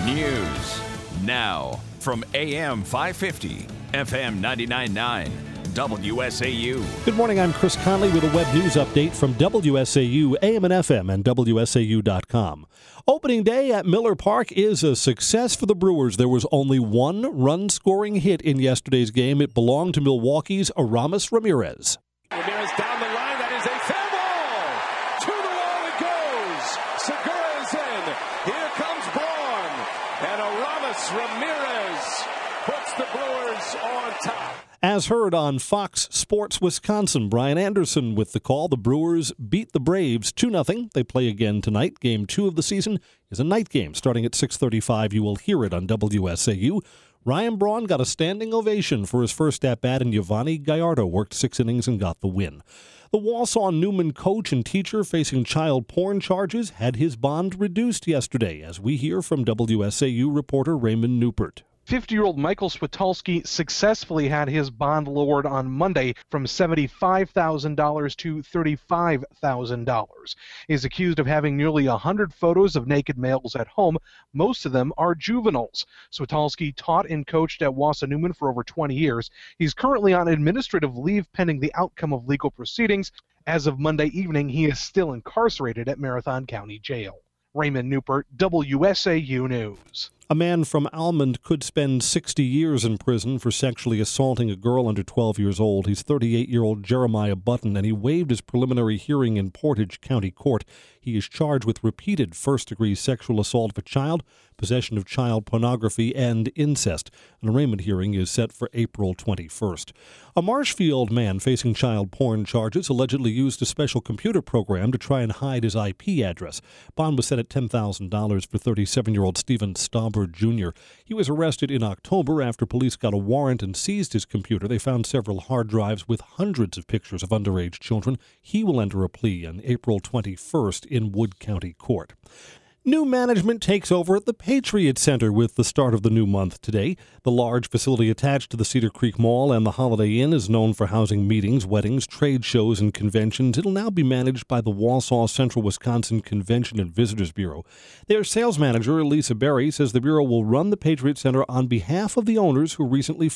News now from AM 550, FM 99.9, WSAU. Good morning, I'm Chris Conley with a web news update from WSAU, AM and FM, and WSAU.com. Opening day at Miller Park is a success for the Brewers. There was only one run-scoring hit in yesterday's game. It belonged to Milwaukee's Aramis Ramirez. Ramirez down the line. That is a foul ball. To the wall it goes. Segura is in. Here comes Braun. And Aramis Ramirez puts the Brewers on top. As heard on Fox Sports Wisconsin, Brian Anderson with the call. The Brewers beat the Braves 2-0. They play again tonight. Game 2 of the season is a night game starting at 6:35. You will hear it on WSAU. Ryan Braun got a standing ovation for his first at-bat, and Yovani Gallardo worked 6 innings and got the win. The Wausau-Newman coach and teacher facing child porn charges had his bond reduced yesterday, as we hear from WSAU reporter Raymond Newport. 50-year-old Michael Switolski successfully had his bond lowered on Monday from $75,000 to $35,000. He is accused of having nearly 100 photos of naked males at home. Most of them are juveniles. Switolski taught and coached at Wausau-Newman for over 20 years. He's currently on administrative leave pending the outcome of legal proceedings. As of Monday evening, he is still incarcerated at Marathon County Jail. Raymond Newport, WSAU News. A man from Almond could spend 60 years in prison for sexually assaulting a girl under 12 years old. He's 38-year-old Jeremiah Button, and he waived his preliminary hearing in Portage County Court. He is charged with repeated first-degree sexual assault of a child, possession of child pornography, and incest. An arraignment hearing is set for April 21st. A Marshfield man facing child porn charges allegedly used a special computer program to try and hide his IP address. Bond was set at $10,000 for 37-year-old Stephen Stauber Jr. He was arrested in October after police got a warrant and seized his computer. They found several hard drives with hundreds of pictures of underage children. He will enter a plea on April 21st in Wood County Court. New management takes over at the Patriot Center with the start of the new month today. The large facility attached to the Cedar Creek Mall and the Holiday Inn is known for housing meetings, weddings, trade shows, and conventions. It'll now be managed by the Wausau Central Wisconsin Convention and Visitors Bureau. Their sales manager, Lisa Berry, says the Bureau will run the Patriot Center on behalf of the owners who recently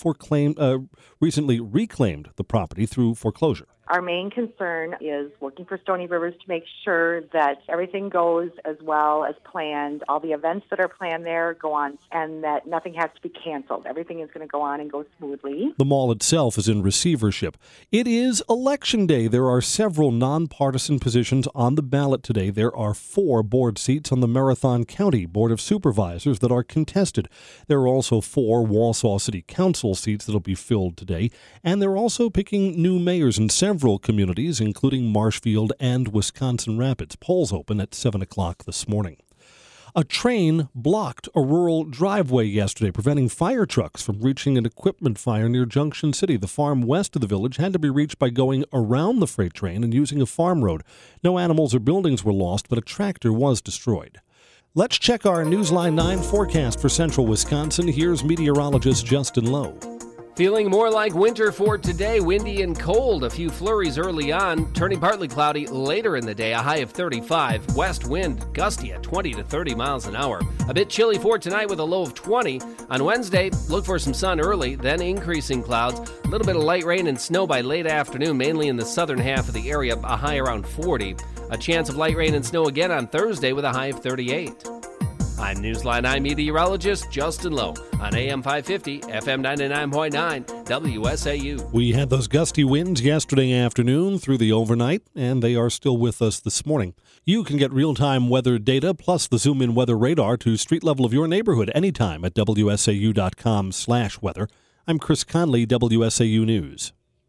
reclaimed the property through foreclosure. Our main concern is working for Stony Rivers to make sure that everything goes as well as planned. All the events that are planned there go on, and that nothing has to be canceled. Everything is going to go on and go smoothly. The mall itself is in receivership. It is Election Day. There are several nonpartisan positions on the ballot today. There are 4 board seats on the Marathon County Board of Supervisors that are contested. There are also 4 Wausau City Council seats that will be filled today, and they're also picking new mayors in several communities, including Marshfield and Wisconsin Rapids. Polls open at 7 o'clock this morning. A train blocked a rural driveway yesterday, preventing fire trucks from reaching an equipment fire near Junction City. The farm west of the village had to be reached by going around the freight train and using a farm road. No animals or buildings were lost, but a tractor was destroyed. Let's check our Newsline 9 forecast for central Wisconsin. Here's meteorologist Justin Lowe. Feeling more like winter for today, windy and cold. A few flurries early on, turning partly cloudy later in the day, a high of 35. West wind gusty at 20 to 30 miles an hour. A bit chilly for tonight with a low of 20. On Wednesday, look for some sun early, then increasing clouds. A little bit of light rain and snow by late afternoon, mainly in the southern half of the area, a high around 40. A chance of light rain and snow again on Thursday with a high of 38. I'm Newsline 9 meteorologist Justin Lowe on AM 550, FM 99.9, WSAU. We had those gusty winds yesterday afternoon through the overnight, and they are still with us this morning. You can get real-time weather data plus the zoom-in weather radar to street level of your neighborhood anytime at WSAU.com/weather. I'm Chris Conley, WSAU News.